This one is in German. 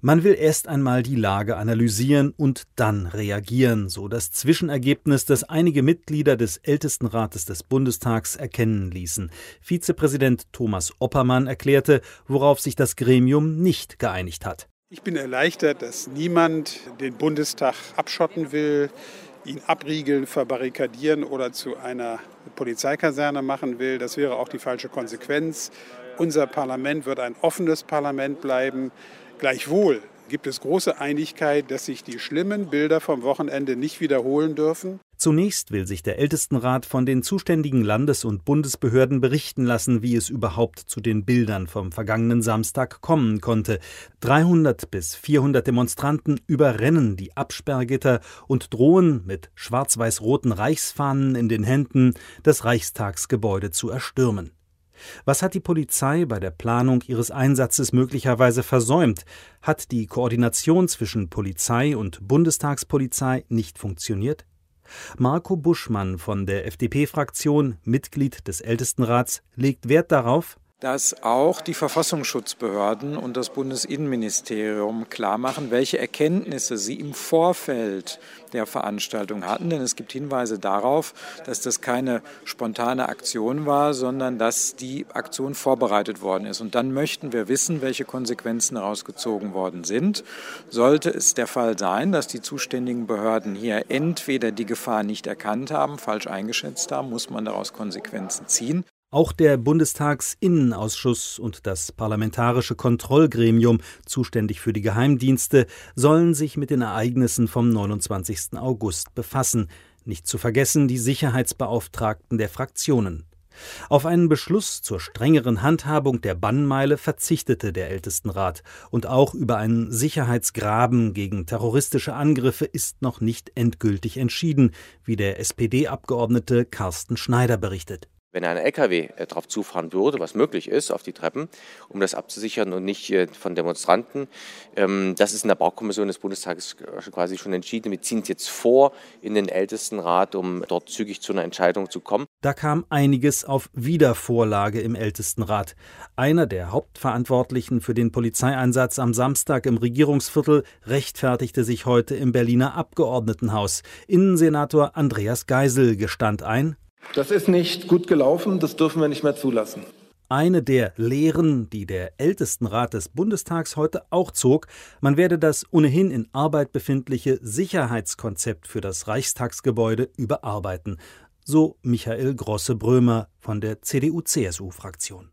Man will erst einmal die Lage analysieren und dann reagieren, so das Zwischenergebnis, das einige Mitglieder des Ältestenrates des Bundestags erkennen ließen. Vizepräsident Thomas Oppermann erklärte, worauf sich das Gremium nicht geeinigt hat. Ich bin erleichtert, dass niemand den Bundestag abschotten will, ihn abriegeln, verbarrikadieren oder zu einer Polizeikaserne machen will. Das wäre auch die falsche Konsequenz. Unser Parlament wird ein offenes Parlament bleiben. Gleichwohl gibt es große Einigkeit, dass sich die schlimmen Bilder vom Wochenende nicht wiederholen dürfen. Zunächst will sich der Ältestenrat von den zuständigen Landes- und Bundesbehörden berichten lassen, wie es überhaupt zu den Bildern vom vergangenen Samstag kommen konnte. 300 bis 400 Demonstranten überrennen die Absperrgitter und drohen mit schwarz-weiß-roten Reichsfahnen in den Händen, das Reichstagsgebäude zu erstürmen. Was hat die Polizei bei der Planung ihres Einsatzes möglicherweise versäumt? Hat die Koordination zwischen Polizei und Bundestagspolizei nicht funktioniert? Marco Buschmann von der FDP-Fraktion, Mitglied des Ältestenrats, legt Wert darauf, dass auch die Verfassungsschutzbehörden und das Bundesinnenministerium klarmachen, welche Erkenntnisse sie im Vorfeld der Veranstaltung hatten. Denn es gibt Hinweise darauf, dass das keine spontane Aktion war, sondern dass die Aktion vorbereitet worden ist. Und dann möchten wir wissen, welche Konsequenzen daraus gezogen worden sind. Sollte es der Fall sein, dass die zuständigen Behörden hier entweder die Gefahr nicht erkannt haben, falsch eingeschätzt haben, muss man daraus Konsequenzen ziehen. Auch der Bundestagsinnenausschuss und das Parlamentarische Kontrollgremium, zuständig für die Geheimdienste, sollen sich mit den Ereignissen vom 29. August befassen. Nicht zu vergessen die Sicherheitsbeauftragten der Fraktionen. Auf einen Beschluss zur strengeren Handhabung der Bannmeile verzichtete der Ältestenrat. Und auch über einen Sicherheitsgraben gegen terroristische Angriffe ist noch nicht endgültig entschieden, wie der SPD-Abgeordnete Carsten Schneider berichtet. Wenn ein LKW drauf zufahren würde, was möglich ist, auf die Treppen, um das abzusichern und nicht von Demonstranten, das ist in der Baukommission des Bundestages quasi schon entschieden. Wir ziehen es jetzt vor in den Ältestenrat, um dort zügig zu einer Entscheidung zu kommen. Da kam einiges auf Wiedervorlage im Ältestenrat. Einer der Hauptverantwortlichen für den Polizeieinsatz am Samstag im Regierungsviertel rechtfertigte sich heute im Berliner Abgeordnetenhaus. Innensenator Andreas Geisel gestand ein: Das ist nicht gut gelaufen, das dürfen wir nicht mehr zulassen. Eine der Lehren, die der Ältestenrat des Bundestags heute auch zog, man werde das ohnehin in Arbeit befindliche Sicherheitskonzept für das Reichstagsgebäude überarbeiten. So Michael Grosse-Brömer von der CDU-CSU-Fraktion.